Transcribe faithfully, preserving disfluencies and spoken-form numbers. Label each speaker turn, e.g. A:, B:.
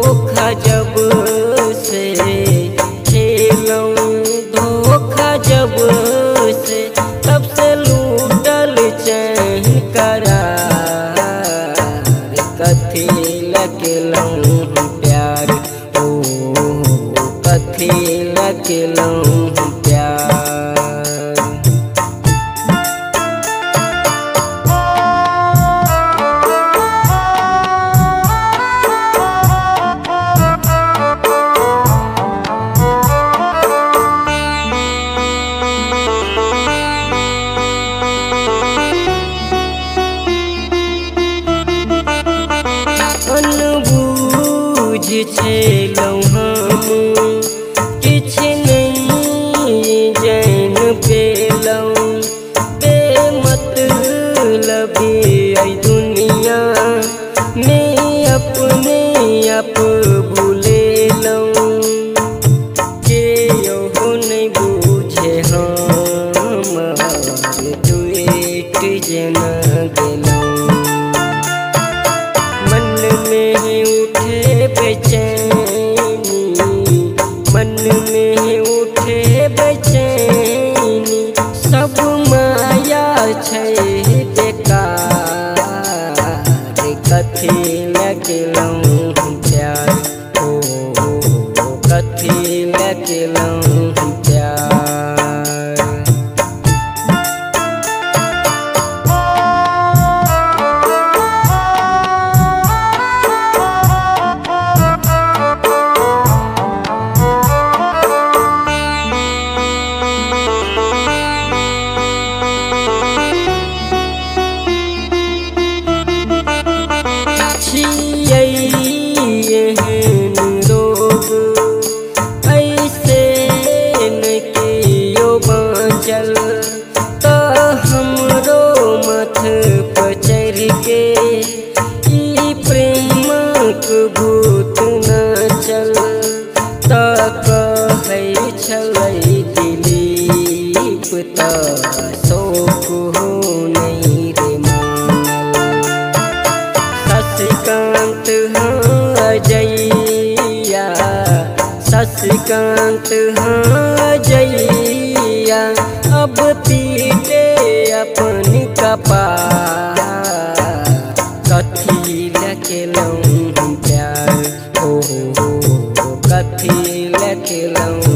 A: धोखा जब से खेलूं धोखा जब से तब से लूटल चैन करार कथी लकेलूं प्यार ओ कथी लकेलूं प्यार। अनबूझ छलहुँ हम किछ नहीं जान पेलहुँ बेमतलबी अइ दुनिया में अपने आप भूलेलहुँ केओ नहीं बूझे हमार टूट जेना गेलहुँ मन में उठे बेचैनी मन में उठे बेचैनी सब माया छै बेकार कथी लकेलूं प्यार ओ कथी लकेलूं प्यार। एहन रोग ऐसे न कियो बाँचल त हमरो मथ पर चढ़ के ई प्रेमक भूत नाचल त कहै छलै दिलीप त शोक हो नहीं रे मानल शशिकांत हाँ अजैया शशिकांत हाँ अजैया अब पीटे अपन कपार कथी लकेलूं प्यार ओ कथी लकेलूं